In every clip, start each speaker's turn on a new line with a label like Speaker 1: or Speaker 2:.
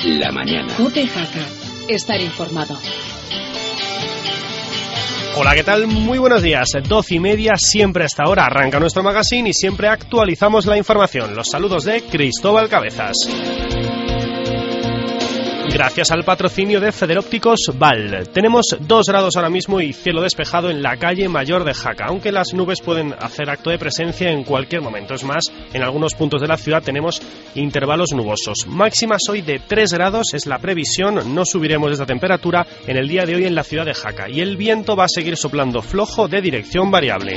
Speaker 1: la mañana.
Speaker 2: COPE Jaca. Estar informado.
Speaker 3: Hola, ¿qué tal? Muy buenos días. 12:30, siempre a esta hora arranca nuestro magazine y siempre actualizamos la información. Los saludos de Cristóbal Cabezas. Gracias al patrocinio de Federópticos Val. Tenemos 2 grados ahora mismo y cielo despejado en la calle Mayor de Jaca, aunque las nubes pueden hacer acto de presencia en cualquier momento. Es más, en algunos puntos de la ciudad tenemos intervalos nubosos. Máximas hoy de 3 grados es la previsión, no subiremos de esta temperatura en el día de hoy en la ciudad de Jaca. Y el viento va a seguir soplando flojo de dirección variable.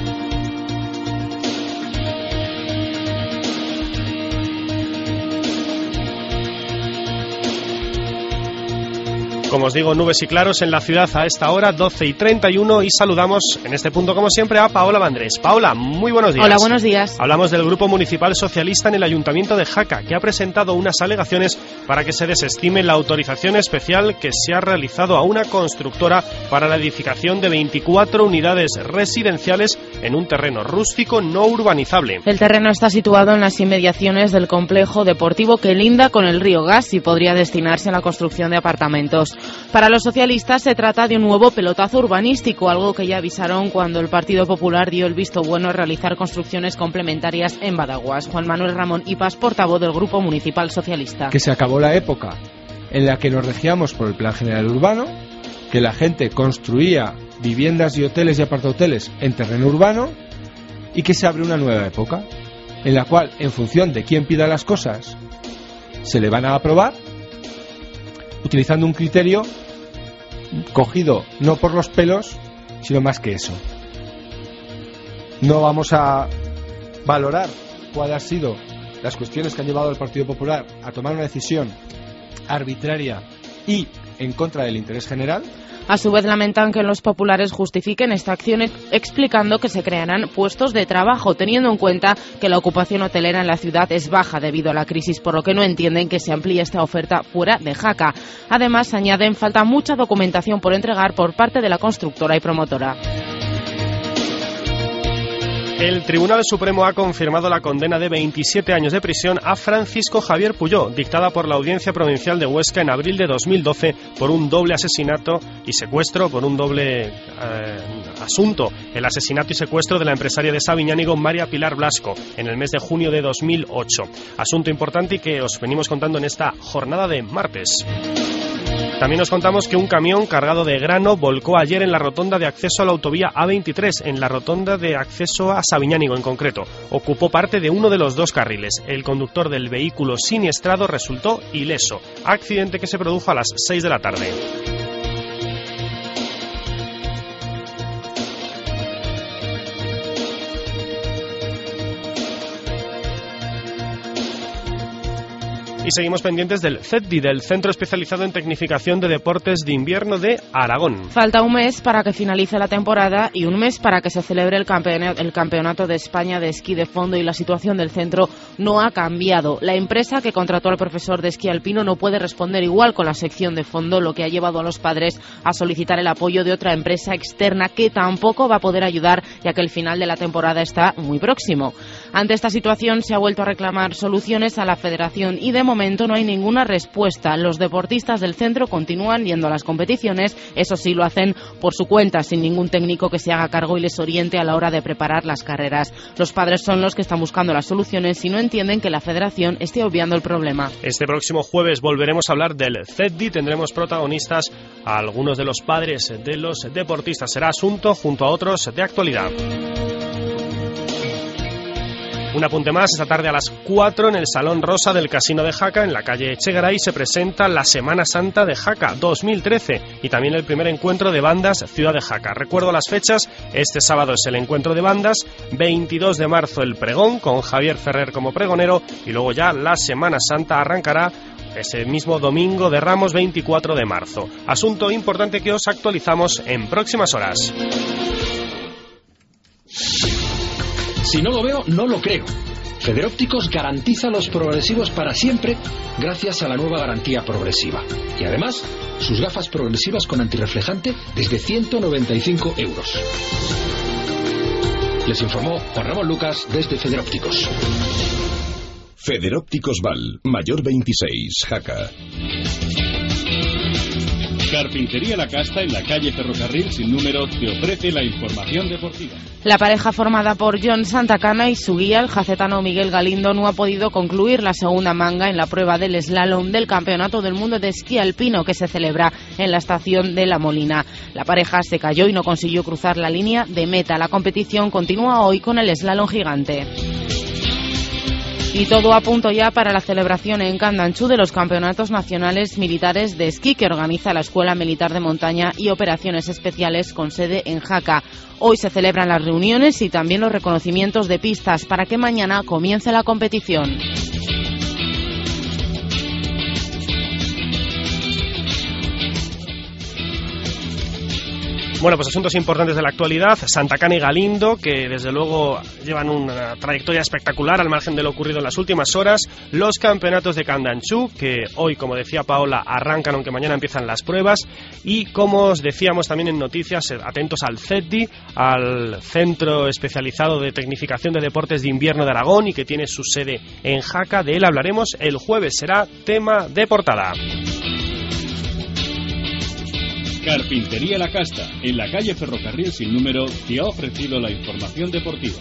Speaker 3: Como os digo, nubes y claros en la ciudad a esta hora, 12:31, y saludamos en este punto, como siempre, a Paola Vandrés. Paola, muy buenos días.
Speaker 4: Hola, buenos días.
Speaker 3: Hablamos del Grupo Municipal Socialista en el Ayuntamiento de Jaca, que ha presentado unas alegaciones para que se desestime la autorización especial que se ha realizado a una constructora para la edificación de 24 unidades residenciales en un terreno rústico no urbanizable.
Speaker 4: El terreno está situado en las inmediaciones del complejo deportivo que linda con el río Gas y podría destinarse a la construcción de apartamentos. Para los socialistas se trata de un nuevo pelotazo urbanístico, algo que ya avisaron cuando el Partido Popular dio el visto bueno a realizar construcciones complementarias en Badaguas. Juan Manuel Ramón Ipas, portavoz del Grupo Municipal Socialista.
Speaker 5: Que se acabó la época en la que nos regíamos por el Plan General Urbano, que la gente construía viviendas y hoteles y apartahoteles en terreno urbano, y que se abre una nueva época en la cual, en función de quién pida las cosas, se le van a aprobar utilizando un criterio cogido no por los pelos, sino más que eso. No vamos a valorar cuáles han sido las cuestiones que han llevado al Partido Popular a tomar una decisión arbitraria y en contra del interés general.
Speaker 4: A su vez lamentan que los populares justifiquen esta acción explicando que se crearán puestos de trabajo, teniendo en cuenta que la ocupación hotelera en la ciudad es baja debido a la crisis, por lo que no entienden que se amplíe esta oferta fuera de Jaca. Además, añaden, falta mucha documentación por entregar por parte de la constructora y promotora.
Speaker 3: El Tribunal Supremo ha confirmado la condena de 27 años de prisión a Francisco Javier Puyó, dictada por la Audiencia Provincial de Huesca en abril de 2012 por un doble asesinato y secuestro, por un doble asunto, el asesinato y secuestro de la empresaria de Sabiñánigo, María Pilar Blasco, en el mes de junio de 2008. Asunto importante y que os venimos contando en esta jornada de martes. También nos contamos que un camión cargado de grano volcó ayer en la rotonda de acceso a la autovía A23, en la rotonda de acceso a Sabiñánigo en concreto. Ocupó parte de uno de los 2 carriles. El conductor del vehículo siniestrado resultó ileso. Accidente que se produjo a las 6 de la tarde. Y seguimos pendientes del CETDI, del Centro Especializado en Tecnificación de Deportes de Invierno de Aragón.
Speaker 4: Falta un mes para que finalice la temporada y un mes para que se celebre el Campeonato de España de Esquí de Fondo, y la situación del centro no ha cambiado. La empresa que contrató al profesor de esquí alpino no puede responder igual con la sección de fondo, lo que ha llevado a los padres a solicitar el apoyo de otra empresa externa que tampoco va a poder ayudar, ya que el final de la temporada está muy próximo. Ante esta situación se ha vuelto a reclamar soluciones a la federación y de momento no hay ninguna respuesta. Los deportistas del centro continúan yendo a las competiciones, eso sí, lo hacen por su cuenta, sin ningún técnico que se haga cargo y les oriente a la hora de preparar las carreras. Los padres son los que están buscando las soluciones y no entienden que la federación esté obviando el problema.
Speaker 3: Este próximo jueves volveremos a hablar del CETDI, tendremos protagonistas a algunos de los padres de los deportistas. Será asunto junto a otros de actualidad. Un apunte más, esta tarde a las 4 en el Salón Rosa del Casino de Jaca, en la calle Echegaray, se presenta la Semana Santa de Jaca 2013 y también el primer encuentro de bandas Ciudad de Jaca. Recuerdo las fechas: este sábado es el encuentro de bandas, 22 de marzo el pregón con Javier Ferrer como pregonero, y luego ya la Semana Santa arrancará ese mismo domingo de Ramos, 24 de marzo. Asunto importante que os actualizamos en próximas horas.
Speaker 1: Si no lo veo, no lo creo. Federópticos garantiza los progresivos para siempre gracias a la nueva garantía progresiva. Y además, sus gafas progresivas con antirreflejante desde 195 euros. Les informó Juan Ramón Lucas desde Federópticos.
Speaker 6: Federópticos Val, Mayor 26, Jaca.
Speaker 7: Carpintería La Casta, en la calle Ferrocarril sin número, te ofrece la información deportiva.
Speaker 4: La pareja formada por John Santacana y su guía, el jacetano Miguel Galindo, no ha podido concluir la segunda manga en la prueba del slalom del Campeonato del Mundo de Esquí Alpino que se celebra en la estación de La Molina. La pareja se cayó y no consiguió cruzar la línea de meta. La competición continúa hoy con el slalom gigante. Y todo a punto ya para la celebración en Candanchú de los Campeonatos Nacionales Militares de Esquí que organiza la Escuela Militar de Montaña y Operaciones Especiales con sede en Jaca. Hoy se celebran las reuniones y también los reconocimientos de pistas para que mañana comience la competición.
Speaker 3: Bueno, pues asuntos importantes de la actualidad. Santacana y Galindo, que desde luego llevan una trayectoria espectacular al margen de lo ocurrido en las últimas horas. Los campeonatos de Candanchú, que hoy, como decía Paola, arrancan, aunque mañana empiezan las pruebas. Y como os decíamos también en noticias, atentos al CETDI, al Centro Especializado de Tecnificación de Deportes de Invierno de Aragón, y que tiene su sede en Jaca. De él hablaremos el jueves, será tema de portada.
Speaker 7: Carpintería La Casta, en la calle Ferrocarril sin número, te ha ofrecido la información deportiva.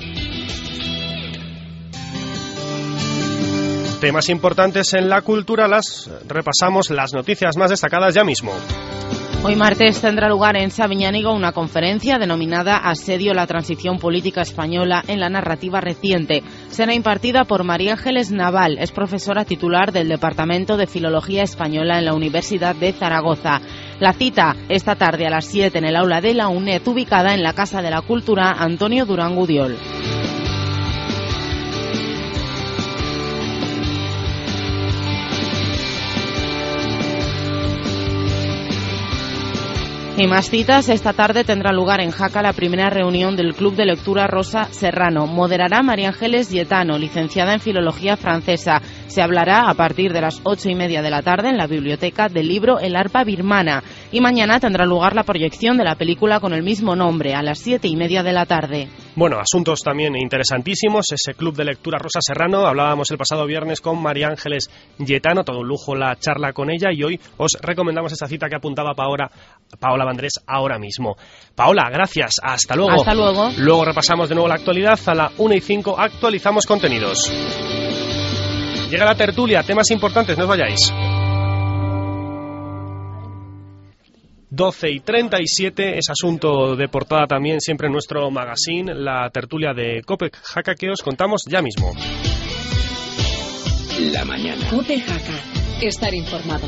Speaker 3: Temas importantes en la cultura, repasamos las noticias más destacadas ya mismo.
Speaker 4: Hoy martes tendrá lugar en Sabiñánigo una conferencia denominada Asedio a la transición política española en la narrativa reciente. Será impartida por María Ángeles Naval, es profesora titular del Departamento de Filología Española en la Universidad de Zaragoza. La cita esta tarde a las 7 en el aula de la UNED, ubicada en la Casa de la Cultura Antonio Durán Gudiol. Y más citas, esta tarde tendrá lugar en Jaca la primera reunión del Club de Lectura Rosa Serrano. Moderará María Ángeles Lletano, licenciada en Filología Francesa. Se hablará a partir de las 8:30 de la tarde en la biblioteca del libro El arpa birmana. Y mañana tendrá lugar la proyección de la película con el mismo nombre, a las 7:30 de la tarde.
Speaker 3: Bueno, asuntos también interesantísimos, ese Club de Lectura Rosa Serrano. Hablábamos el pasado viernes con María Ángeles Lletano, todo un lujo la charla con ella, y hoy os recomendamos esa cita que apuntaba Paola Vandrés ahora mismo. Paola, gracias, hasta luego.
Speaker 4: Hasta luego.
Speaker 3: Luego repasamos de nuevo la actualidad, a la 1:05 actualizamos contenidos. Llega la tertulia, temas importantes, no os vayáis. 12:37, es asunto de portada también siempre en nuestro magazine, la tertulia de COPE Jaca, que os contamos ya mismo.
Speaker 6: La mañana.
Speaker 2: COPE Jaca, estar informado.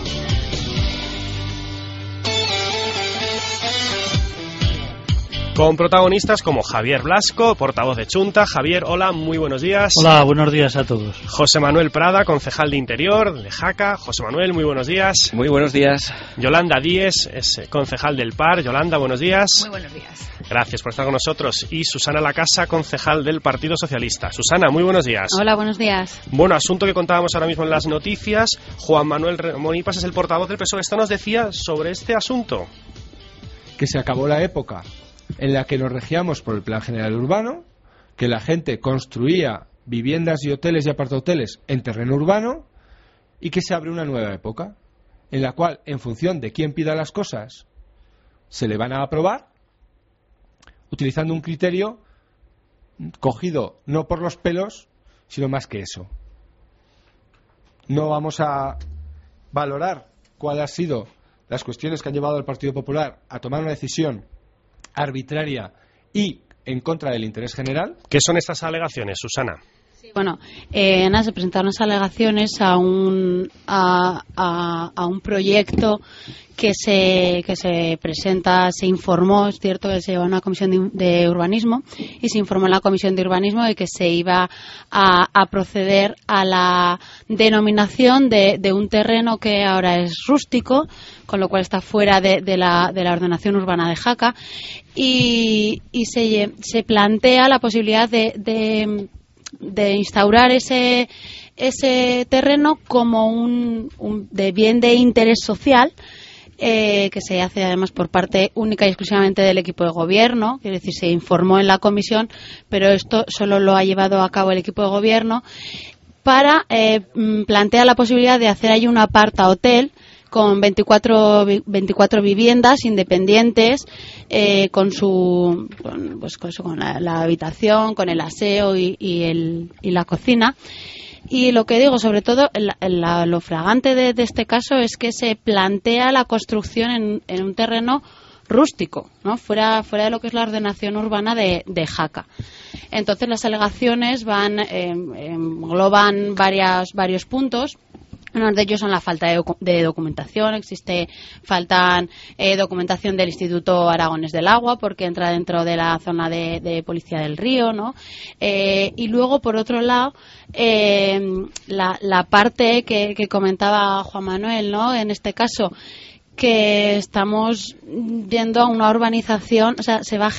Speaker 3: Con protagonistas como Javier Blasco, portavoz de Chunta. Javier, hola, muy buenos días.
Speaker 8: Hola, buenos días a todos.
Speaker 3: José Manuel Prada, concejal de Interior de Jaca. José Manuel, muy buenos días.
Speaker 9: Muy buenos días.
Speaker 3: Yolanda Díez, es concejal del PAR. Yolanda, buenos días.
Speaker 10: Muy buenos días.
Speaker 3: Gracias por estar con nosotros. Y Susana Lacasa, concejal del Partido Socialista. Susana, muy buenos días.
Speaker 10: Hola, buenos días.
Speaker 3: Bueno, asunto que contábamos ahora mismo en las noticias. Juan Manuel Monipas es el portavoz del PSOE. Esto nos decía sobre este asunto.
Speaker 5: Que se acabó la época en la que nos regíamos por el Plan General Urbano, que la gente construía viviendas y hoteles y apartahoteles en terreno urbano, y que se abre una nueva época en la cual, en función de quién pida las cosas, se le van a aprobar utilizando un criterio cogido no por los pelos, sino más que eso. No vamos a valorar cuáles han sido las cuestiones que han llevado al Partido Popular a tomar una decisión arbitraria y en contra del interés general.
Speaker 3: ¿Qué son estas alegaciones, Susana?
Speaker 10: Sí, bueno, Ana, se presentaron las alegaciones a un proyecto que se presenta, se informó, es cierto que se lleva a una comisión de urbanismo, y se informó en la comisión de urbanismo de que se iba a proceder a la denominación de un terreno que ahora es rústico, con lo cual está fuera de la ordenación urbana de Jaca, y se plantea la posibilidad de instaurar ese terreno como un de bien de interés social, que se hace además por parte única y exclusivamente del equipo de gobierno. Quiero decir, se informó en la comisión, pero esto solo lo ha llevado a cabo el equipo de gobierno, para plantear la posibilidad de hacer ahí un aparta-hotel con 24 viviendas independientes, con la habitación, con el aseo y la cocina. Y lo que digo, sobre todo, lo fragante de este caso es que se plantea la construcción en un terreno rústico, ¿no? Fuera de lo que es la ordenación urbana de Jaca. Entonces las alegaciones engloban varios puntos. Uno de ellos son la falta de documentación. Faltan documentación del Instituto Aragones del Agua, porque entra dentro de la zona de Policía del Río, ¿no? Y luego, por otro lado, la parte que comentaba Juan Manuel, ¿no? En este caso, que estamos yendo a una urbanización, o sea, se va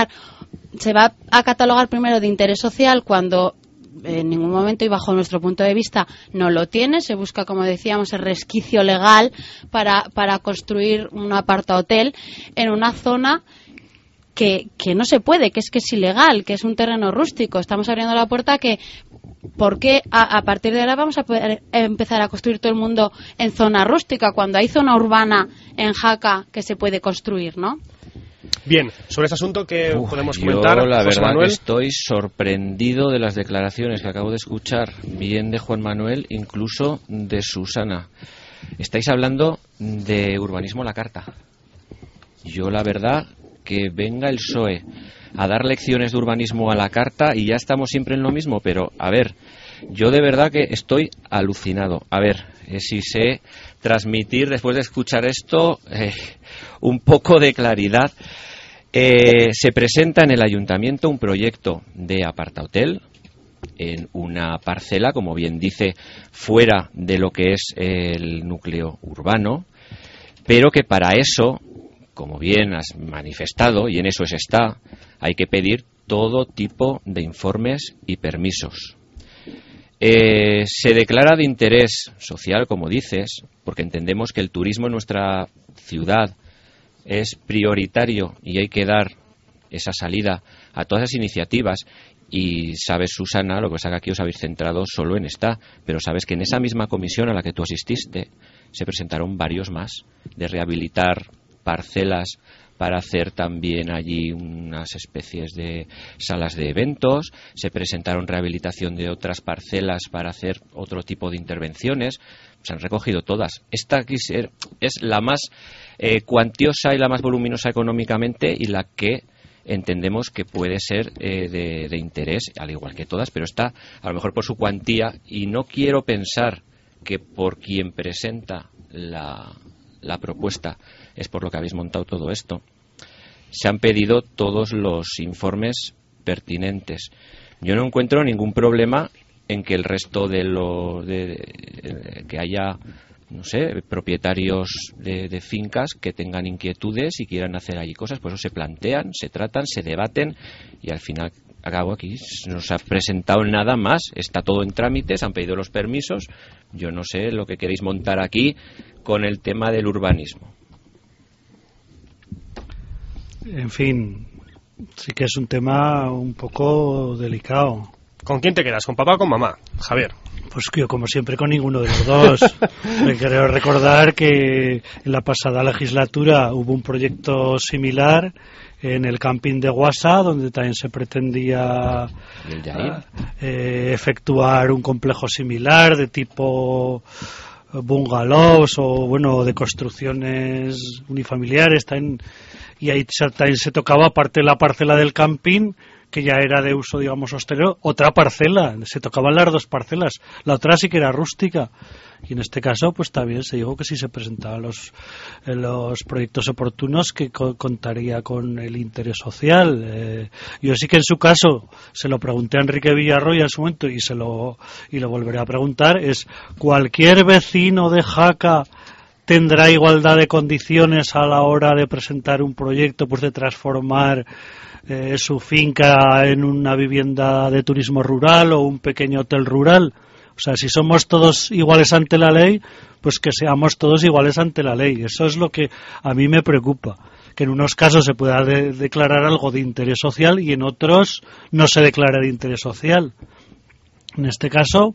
Speaker 10: a catalogar primero de interés social cuando en ningún momento y bajo nuestro punto de vista no lo tiene. Se busca, como decíamos, el resquicio legal para construir un aparta-hotel en una zona que no se puede, que es ilegal, que es un terreno rústico. Estamos abriendo la puerta que ¿por qué a partir de ahora vamos a poder empezar a construir todo el mundo en zona rústica cuando hay zona urbana en Jaca que se puede construir, ¿no?
Speaker 3: Bien, sobre este asunto, ¿qué podemos comentar?
Speaker 8: Yo, la
Speaker 3: José
Speaker 8: verdad,
Speaker 3: Manuel,
Speaker 8: que estoy sorprendido de las declaraciones que acabo de escuchar, bien de Juan Manuel, incluso de Susana. Estáis hablando de urbanismo a la carta. Yo, la verdad, que venga el PSOE a dar lecciones de urbanismo a la carta y ya estamos siempre en lo mismo, pero, a ver, yo de verdad que estoy alucinado. A ver, si sé transmitir, después de escuchar esto, un poco de claridad. Se presenta en el ayuntamiento un proyecto de apartahotel en una parcela, como bien dice, fuera de lo que es el núcleo urbano, pero que para eso, como bien has manifestado, y en eso está, hay que pedir todo tipo de informes y permisos. Se declara de interés social, como dices, porque entendemos que el turismo en nuestra ciudad es prioritario y hay que dar esa salida a todas esas iniciativas. Y sabes, Susana, lo que pasa es que aquí os habéis centrado solo en esta, pero sabes que en esa misma comisión a la que tú asististe se presentaron varios más, de rehabilitar parcelas para hacer también allí unas especies de salas de eventos. Se presentaron rehabilitación de otras parcelas para hacer otro tipo de intervenciones. Se han recogido todas. Esta aquí es la más cuantiosa y la más voluminosa económicamente y la que entendemos que puede ser de interés, al igual que todas, pero está a lo mejor por su cuantía, y no quiero pensar que por quien presenta la propuesta es por lo que habéis montado todo esto. Se han pedido todos los informes pertinentes. Yo no encuentro ningún problema en que el resto que haya, no sé, propietarios de fincas que tengan inquietudes y quieran hacer allí cosas, pues eso se plantean, se tratan, se debaten, y al final acabo aquí, no se ha presentado nada más, está todo en trámite, se han pedido los permisos. Yo no sé lo que queréis montar aquí con el tema del urbanismo.
Speaker 9: En fin, sí que es un tema un poco delicado.
Speaker 3: ¿Con quién te quedas? ¿Con papá o con mamá, Javier?
Speaker 9: Pues yo, como siempre, con ninguno de los dos. Me quiero recordar que en la pasada legislatura hubo un proyecto similar en el camping de Guasa, donde también se pretendía efectuar un complejo similar de tipo bungalows o, bueno, de construcciones unifamiliares. Y ahí también se tocaba, aparte de la parcela del camping, que ya era de uso, digamos, hostelero, otra parcela. Se tocaban las dos parcelas. La otra sí que era rústica. Y en este caso, pues también se dijo que si se presentaban los proyectos oportunos, que contaría con el interés social. Yo sí que en su caso se lo pregunté a Enrique Villarroya en su momento y lo volveré a preguntar, es: ¿cualquier vecino de Jaca tendrá igualdad de condiciones a la hora de presentar un proyecto, pues de transformar su finca en una vivienda de turismo rural o un pequeño hotel rural? O sea, si somos todos iguales ante la ley, pues que seamos todos iguales ante la ley. Eso es lo que a mí me preocupa, que en unos casos se pueda declarar algo de interés social y en otros no se declara de interés social. En este caso,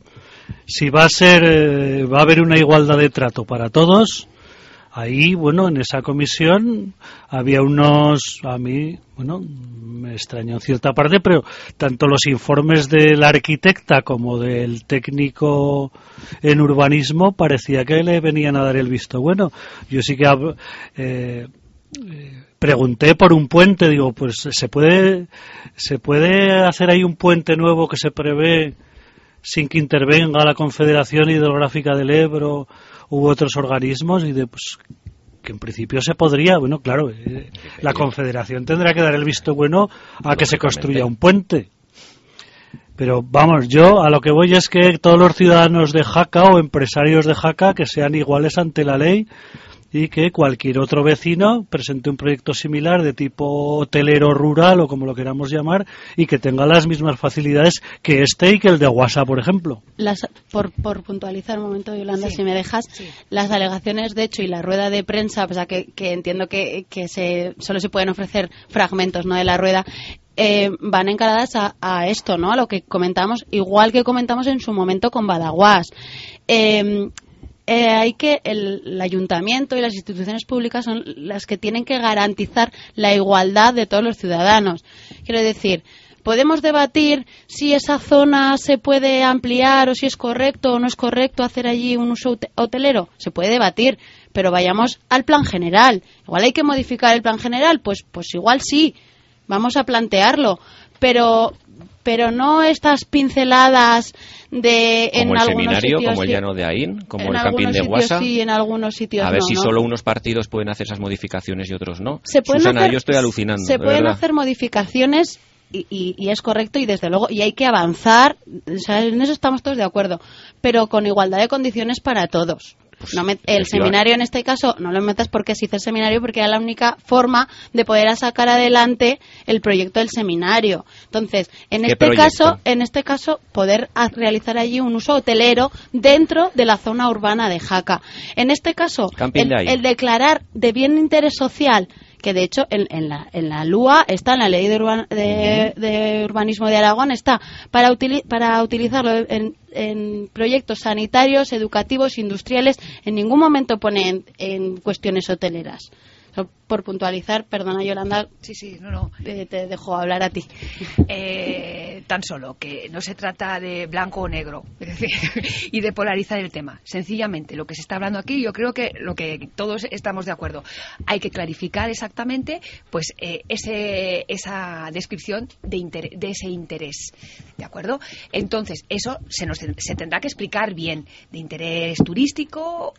Speaker 9: si va a haber una igualdad de trato para todos. Ahí, bueno, en esa comisión había a mí, bueno, me extrañó en cierta parte, pero tanto los informes de la arquitecta como del técnico en urbanismo parecía que le venían a dar el visto bueno. Yo sí que pregunté por un puente, digo, pues ¿se puede hacer ahí un puente nuevo que se prevé sin que intervenga la Confederación Hidrográfica del Ebro u otros organismos? Y pues que en principio se podría. Bueno, claro, la Confederación tendrá que dar el visto bueno a que se construya un puente. Pero vamos, yo a lo que voy es que todos los ciudadanos de Jaca o empresarios de Jaca que sean iguales ante la ley, y que cualquier otro vecino presente un proyecto similar de tipo hotelero rural o como lo queramos llamar, y que tenga las mismas facilidades que este y que el de Guasa, por ejemplo.
Speaker 10: Por puntualizar un momento, Yolanda, si me dejas, las alegaciones, de hecho, y la rueda de prensa, o sea, que entiendo que solo se pueden ofrecer fragmentos, ¿no?, de la rueda, van encaradas a esto, ¿no?, a lo que comentamos, igual que comentamos en su momento con Badaguás. Hay que el ayuntamiento y las instituciones públicas son las que tienen que garantizar la igualdad de todos los ciudadanos. Quiero decir, podemos debatir si esa zona se puede ampliar o si es correcto o no es correcto hacer allí un uso hotelero. Se puede debatir, pero vayamos al plan general. Igual hay que modificar el plan general, pues igual sí, vamos a plantearlo, pero no estas pinceladas de
Speaker 8: como el seminario, como el llano de Aín, como el camping de Guasa.
Speaker 10: Sí, en algunos sitios
Speaker 8: a ver
Speaker 10: no,
Speaker 8: si
Speaker 10: ¿no?
Speaker 8: Solo unos partidos pueden hacer esas modificaciones y otros no. Susana, yo estoy alucinando.
Speaker 10: Se pueden hacer modificaciones y es correcto, y desde luego, y hay que avanzar, o sea, en eso estamos todos de acuerdo, pero con igualdad de condiciones para todos. El seminario en este caso no lo metas porque se hizo el seminario porque era la única forma de poder sacar adelante el proyecto del seminario. Entonces, en este caso poder realizar allí un uso hotelero dentro de la zona urbana de Jaca. En este caso, el declarar de bien de interés social, que de hecho en la LUA está, en la Ley de Urbanismo de Aragón está, para utilizarlo en proyectos sanitarios, educativos, industriales. En ningún momento pone en cuestiones hoteleras. Por puntualizar, perdona, Yolanda,
Speaker 11: no.
Speaker 10: Te dejo hablar a ti.
Speaker 11: Tan solo que no se trata de blanco o negro, es decir, y de polarizar el tema. Sencillamente, lo que se está hablando aquí, yo creo que lo que todos estamos de acuerdo, hay que clarificar exactamente, pues, esa descripción de ese interés, ¿de acuerdo? Entonces, eso se tendrá que explicar bien, de interés turístico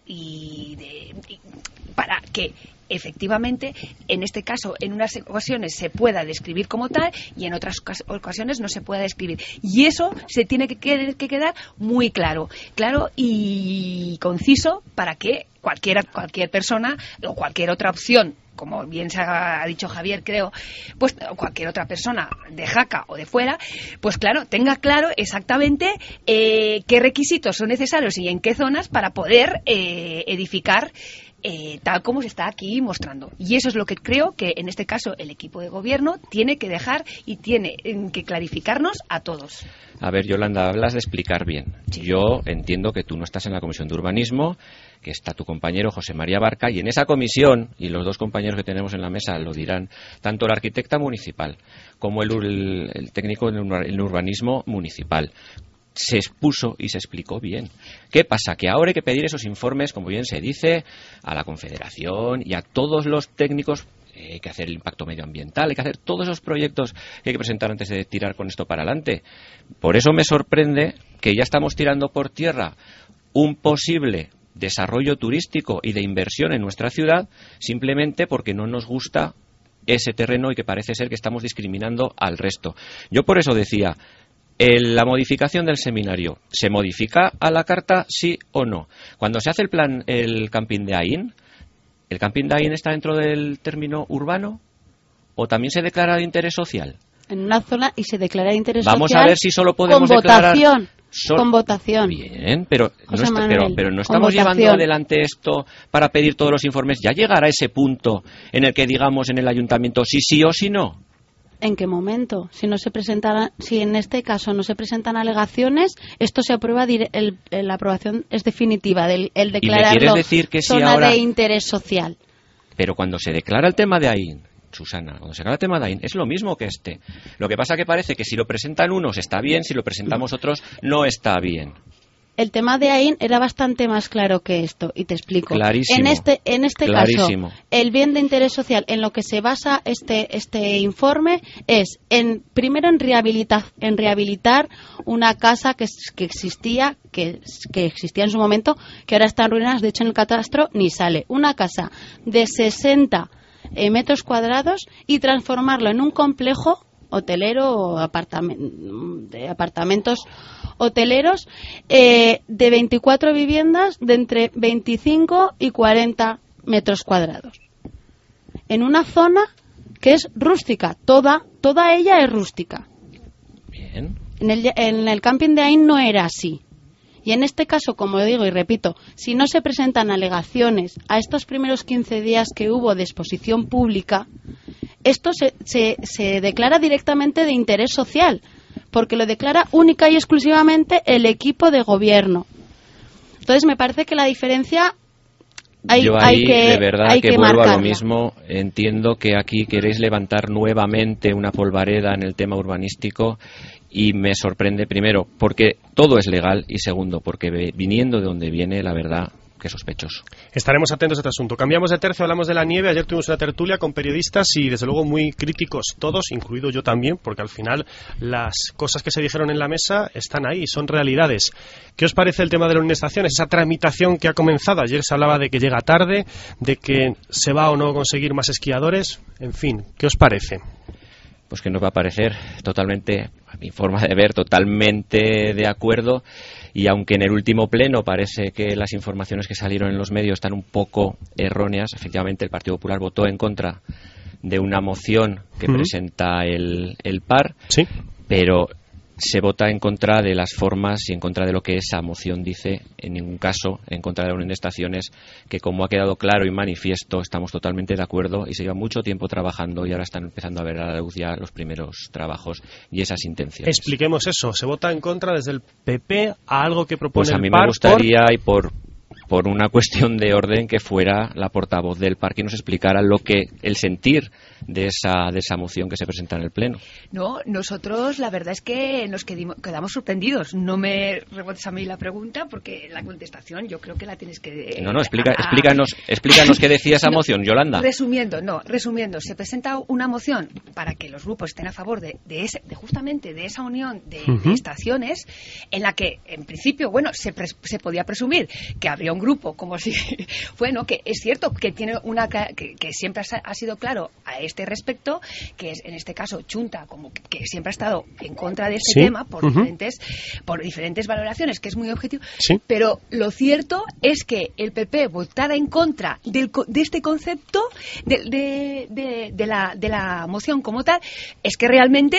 Speaker 11: para que efectivamente, en este caso, en unas ocasiones se pueda describir como tal y en otras ocasiones no se pueda describir. Y eso se tiene que quedar muy claro y conciso para que cualquier persona o cualquier otra opción, como bien se ha dicho Javier, creo, pues cualquier otra persona de Jaca o de fuera, pues claro, tenga claro exactamente qué requisitos son necesarios y en qué zonas para poder edificar tal como se está aquí mostrando. Y eso es lo que creo que en este caso el equipo de gobierno tiene que dejar y tiene que clarificarnos a todos.
Speaker 8: A ver, Yolanda, hablas de explicar bien. Sí. Yo entiendo que tú no estás en la Comisión de Urbanismo, que está tu compañero José María Barca, y en esa comisión, y los dos compañeros que tenemos en la mesa lo dirán, tanto la arquitecta municipal como el técnico en urbanismo municipal, se expuso y se explicó bien. ¿Qué pasa? Que ahora hay que pedir esos informes, como bien se dice, a la Confederación y a todos los técnicos. Hay que hacer el impacto medioambiental, hay que hacer todos esos proyectos que hay que presentar antes de tirar con esto para adelante. Por eso me sorprende que ya estamos tirando por tierra un posible desarrollo turístico y de inversión en nuestra ciudad, simplemente porque no nos gusta ese terreno y que parece ser que estamos discriminando al resto. Yo por eso decía, la modificación del seminario, ¿se modifica a la carta, sí o no? Cuando se hace el camping de Aín, ¿el camping de Aín está dentro del término urbano o también se declara de interés social?
Speaker 10: En una zona y se declara de interés
Speaker 8: Vamos
Speaker 10: social.
Speaker 8: A ver si solo podemos
Speaker 10: con
Speaker 8: declarar
Speaker 10: votación. Con votación.
Speaker 8: Bien, pero no estamos llevando adelante esto para pedir todos los informes. Ya llegará ese punto en el que digamos en el ayuntamiento sí o sí no.
Speaker 10: ¿en qué momento? Si en este caso no se presentan alegaciones, esto se aprueba, la aprobación es definitiva, el declararlo
Speaker 8: decir que
Speaker 10: zona
Speaker 8: ahora...
Speaker 10: de interés social.
Speaker 8: Pero cuando se declara el tema de AIN, Susana, cuando se declara el tema de AIN, es lo mismo que este. Lo que pasa que parece que si lo presentan unos está bien, si lo presentamos otros no está bien.
Speaker 10: El tema de AIN era bastante más claro que esto, y te explico.
Speaker 8: Clarísimo.
Speaker 10: En este
Speaker 8: Clarísimo.
Speaker 10: caso, el bien de interés social en lo que se basa este informe es primero en rehabilitar una casa que existía en su momento, que ahora está en ruinas, de hecho en el catastro ni sale. Una casa de 60 metros cuadrados y transformarlo en un complejo hotelero o de apartamentos hoteleros de 24 viviendas de entre 25 y 40 metros cuadrados. En una zona que es rústica, toda ella es rústica.
Speaker 8: Bien.
Speaker 10: En el camping de AIN no era así. Y en este caso, como digo y repito, si no se presentan alegaciones a estos primeros 15 días que hubo de exposición pública, esto se declara directamente de interés social, porque lo declara única y exclusivamente el equipo de gobierno. Entonces me parece que la diferencia hay que
Speaker 8: vuelvo
Speaker 10: marcarla.
Speaker 8: a lo mismo. Entiendo que aquí queréis levantar nuevamente una polvareda en el tema urbanístico y me sorprende, primero, porque todo es legal y segundo, porque viniendo de donde viene, la verdad, que sospechoso.
Speaker 3: Estaremos atentos a este asunto. Cambiamos de tercio, hablamos de la nieve. Ayer tuvimos una tertulia con periodistas y desde luego muy críticos todos, incluido yo también, porque al final las cosas que se dijeron en la mesa están ahí, son realidades. ¿Qué os parece el tema de las amonestaciones? Esa tramitación que ha comenzado. Ayer se hablaba de que llega tarde, de que se va o no a conseguir más esquiadores. En fin, ¿qué os parece?
Speaker 8: Pues que nos va a parecer totalmente, a mi forma de ver, totalmente de acuerdo. Y aunque en el último pleno parece que las informaciones que salieron en los medios están un poco erróneas, efectivamente el Partido Popular votó en contra de una moción que presenta el PAR, ¿sí? Pero se vota en contra de las formas y en contra de lo que esa moción dice, en ningún caso en contra de la Unión de Estaciones, que como ha quedado claro y manifiesto, estamos totalmente de acuerdo y se lleva mucho tiempo trabajando y ahora están empezando a ver a la luz ya los primeros trabajos y esas intenciones.
Speaker 3: Expliquemos eso, se vota en contra desde el PP a algo que propone
Speaker 8: pues a mí
Speaker 3: el PAR.
Speaker 8: Me gustaría, y por una cuestión de orden, que fuera la portavoz del PAR que nos explicara el sentir de esa moción que se presenta en el Pleno.
Speaker 11: No, nosotros la verdad es que nos quedamos sorprendidos. No me rebotes a mí la pregunta porque la contestación yo creo que la tienes que...
Speaker 8: Explícanos qué decía esa moción, Yolanda.
Speaker 11: Resumiendo, se presenta una moción para que los grupos estén a favor de justamente de esa unión de estaciones, en la que en principio, se podía presumir que habría un grupo como si que es cierto que tiene que siempre ha sido claro a este respecto, que es en este caso Chunta, como que siempre ha estado en contra de este tema por diferentes valoraciones, que es muy objetivo, pero lo cierto es que el PP votara en contra de este concepto de la moción como tal, es que realmente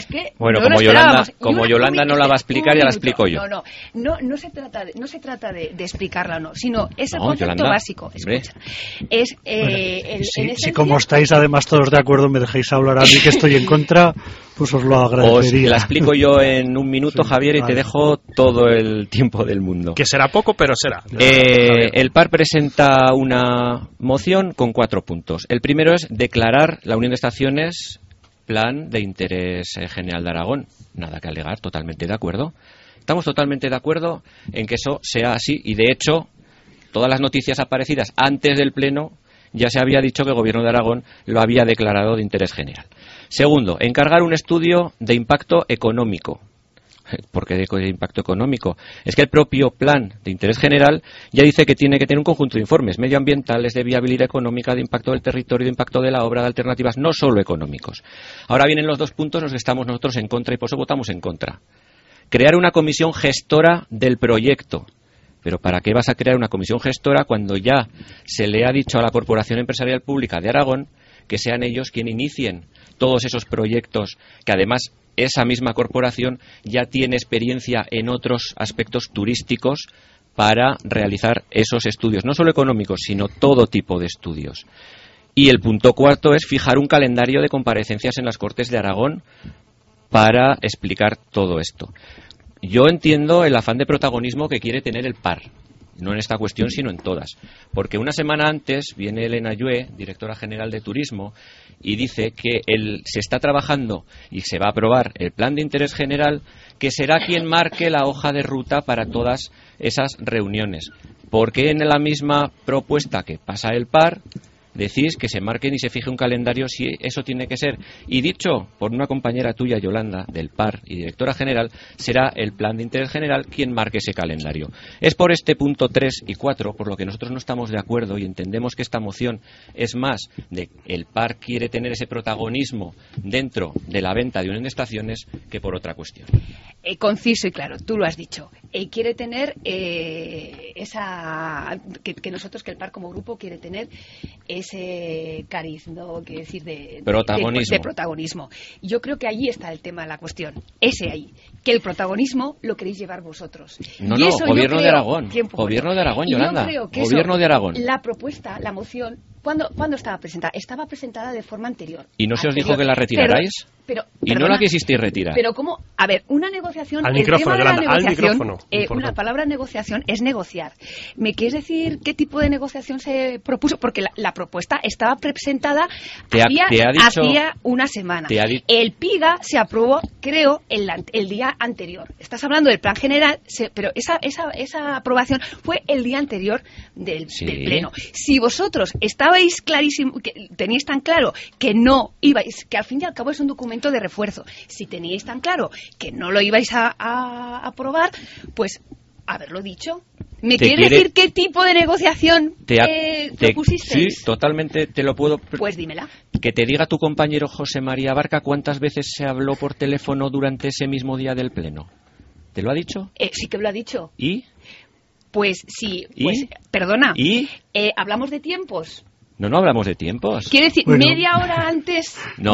Speaker 8: como Yolanda no la va a explicar, ya la explico yo.
Speaker 11: No se trata de explicarla o no, sino es el concepto
Speaker 8: Yolanda,
Speaker 11: básico. Escucha, es
Speaker 9: si como estáis además todos de acuerdo me dejáis hablar a mí que estoy en contra, pues os lo agradecería.
Speaker 8: Os la explico yo en un minuto, Javier, y te dejo todo el tiempo del mundo.
Speaker 3: Que será poco, pero será.
Speaker 8: El PAR presenta una moción con 4 puntos. El primero es declarar la Unión de Estaciones plan de interés general de Aragón. Nada que alegar, totalmente de acuerdo. Estamos totalmente de acuerdo en que eso sea así y de hecho todas las noticias aparecidas antes del Pleno ya se había dicho que el Gobierno de Aragón lo había declarado de interés general. Segundo, encargar un estudio de impacto económico. ¿Por qué de impacto económico? Es que el propio plan de interés general ya dice que tiene que tener un conjunto de informes medioambientales, de viabilidad económica, de impacto del territorio, de impacto de la obra, de alternativas, no solo económicos. Ahora vienen los 2 puntos en los que estamos nosotros en contra y por eso votamos en contra. Crear una comisión gestora del proyecto. Pero ¿para qué vas a crear una comisión gestora cuando ya se le ha dicho a la Corporación Empresarial Pública de Aragón que sean ellos quienes inicien todos esos proyectos, que además esa misma corporación ya tiene experiencia en otros aspectos turísticos para realizar esos estudios, no solo económicos, sino todo tipo de estudios? Y el punto cuarto es fijar un calendario de comparecencias en las Cortes de Aragón para explicar todo esto. Yo entiendo el afán de protagonismo que quiere tener el PAR, no en esta cuestión sino en todas, porque una semana antes viene Elena Llue, directora general de Turismo, y dice que se está trabajando y se va a aprobar el plan de interés general, que será quien marque la hoja de ruta para todas esas reuniones. Porque en la misma propuesta que pasa el PAR decís que se marquen y se fije un calendario si eso tiene que ser. Y dicho por una compañera tuya, Yolanda, del PAR y directora general, será el plan de interés general quien marque ese calendario. Es por este punto 3 y 4 por lo que nosotros no estamos de acuerdo y entendemos que esta moción es más de el PAR quiere tener ese protagonismo dentro de la venta de Unión de Estaciones que por otra cuestión.
Speaker 11: Conciso y claro, tú lo has dicho. Quiere tener esa... Que nosotros, que el PAR como grupo quiere tener ese cariz, ¿no? Quiere decir de protagonismo. Yo creo que allí está el tema de la cuestión. Ese ahí. Que el protagonismo lo queréis llevar vosotros.
Speaker 8: No, Gobierno de Aragón. Gobierno de Aragón, Yolanda. Gobierno de Aragón.
Speaker 11: La propuesta, la moción, ¿cuándo estaba presentada? Estaba presentada de forma anterior.
Speaker 8: ¿Y no se os dijo que la retirarais? Y no la quisisteis retirar.
Speaker 11: Pero ¿cómo? A ver, una negociación...
Speaker 3: Al micrófono, Yolanda, al micrófono.
Speaker 11: Una palabra negociación es negociar. ¿Me quieres decir qué tipo de negociación se propuso? Porque la propuesta estaba presentada hacía una semana. El PIGA se aprobó, creo, el día anterior. Estás hablando del plan general, pero esa aprobación fue el día anterior del pleno. Si vosotros estabais clarísimo, teníais tan claro que no ibais, que al fin y al cabo es un documento de refuerzo, si teníais tan claro que no lo ibais a aprobar, pues haberlo dicho. ¿Me quieres decir qué tipo de negociación propusisteis?
Speaker 8: Sí, totalmente te lo puedo...
Speaker 11: Pues dímela.
Speaker 8: Que te diga tu compañero José María Barca cuántas veces se habló por teléfono durante ese mismo día del pleno. ¿Te lo ha dicho?
Speaker 11: Sí que me lo ha dicho.
Speaker 8: ¿Y?
Speaker 11: Pues sí, pues, perdona.
Speaker 8: ¿Y?
Speaker 11: ¿Hablamos de tiempos?
Speaker 8: No hablamos de tiempos.
Speaker 11: Quiere decir, media hora antes.
Speaker 8: No.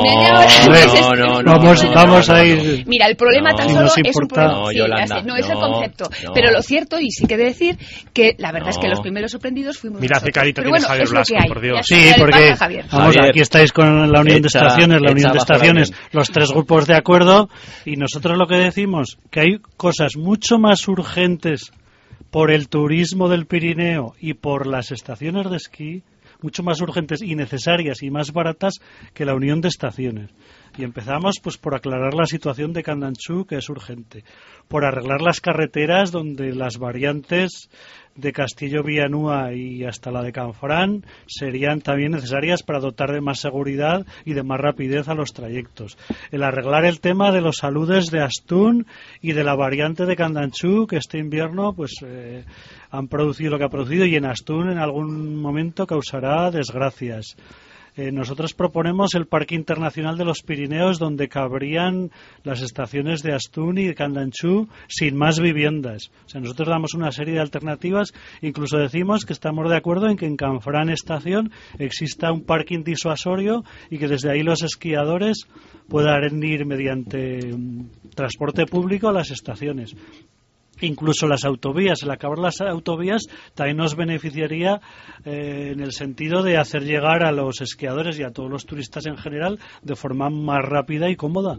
Speaker 9: Vamos a ir.
Speaker 11: Mira, el problema tan solo es un problema.
Speaker 8: No, Yolanda,
Speaker 11: es el concepto. Pero lo cierto, y sí que he de decir, que la verdad es que los primeros sorprendidos fuimos.
Speaker 3: Mira, qué carita tiene Javier Blasco, por Dios.
Speaker 9: Sí, porque vamos, aquí estáis con la Unión de Estaciones, los tres grupos de acuerdo, y nosotros lo que decimos, que hay cosas mucho más urgentes por el turismo del Pirineo y por las estaciones de esquí, mucho más urgentes y necesarias y más baratas que la unión de estaciones. Y empezamos pues por aclarar la situación de Candanchú, que es urgente, por arreglar las carreteras donde las variantes de Castillo Villanúa y hasta la de Canfrán serían también necesarias para dotar de más seguridad y de más rapidez a los trayectos. El arreglar el tema de los aludes de Astún y de la variante de Candanchú, que este invierno pues han producido lo que ha producido, y en Astún en algún momento causará desgracias. Nosotros proponemos el Parque Internacional de los Pirineos, donde cabrían las estaciones de Astún y de Candanchú sin más viviendas. O sea, nosotros damos una serie de alternativas, incluso decimos que estamos de acuerdo en que en Canfrán Estación exista un parking disuasorio y que desde ahí los esquiadores puedan ir mediante transporte público a las estaciones. Incluso las autovías, el acabar las autovías también nos beneficiaría en el sentido de hacer llegar a los esquiadores y a todos los turistas en general de forma más rápida y cómoda.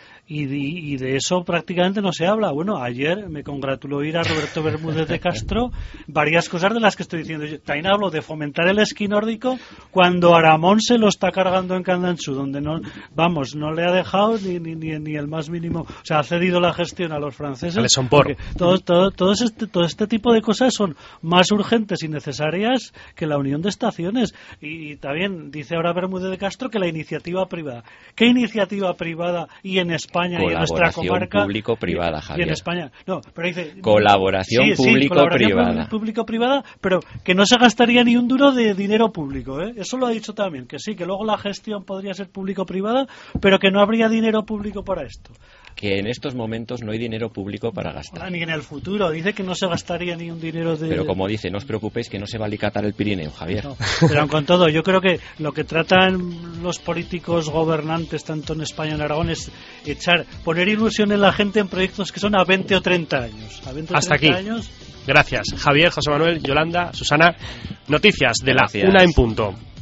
Speaker 9: Y de eso prácticamente no se habla. Bueno, ayer me congratuló ir a Roberto Bermúdez de Castro, varias cosas de las que estoy diciendo. Yo también hablo de fomentar el esquí nórdico cuando Aramón se lo está cargando en Candanchú, donde no le ha dejado ni el más mínimo. O sea, ha cedido la gestión a los franceses. Todo este tipo de cosas son más urgentes y necesarias que la unión de estaciones. Y también dice ahora Bermúdez de Castro que la iniciativa privada. ¿Qué iniciativa privada? Y en España y en nuestra comarca
Speaker 8: público-privada, Javier.
Speaker 9: Y en España, no, pero dice
Speaker 8: colaboración público-privada.
Speaker 9: Público-privada, pero que no se gastaría ni un duro de dinero público, ¿eh? Eso lo ha dicho también, que sí, que luego la gestión podría ser público-privada, pero que no habría dinero público para esto.
Speaker 8: Que en estos momentos no hay dinero público para gastar.
Speaker 9: Ni en el futuro, dice que no se gastaría ni un dinero de...
Speaker 8: Pero como dice, no os preocupéis que no se va a alicatar el Pirineo, Javier.
Speaker 9: No, pero con todo, yo creo que lo que tratan los políticos gobernantes, tanto en España como en Aragón, es poner ilusión en la gente en proyectos que son a 20 o 30 años.
Speaker 3: Hasta aquí. Gracias, Javier, José Manuel, Yolanda, Susana. Noticias de la 1 en punto.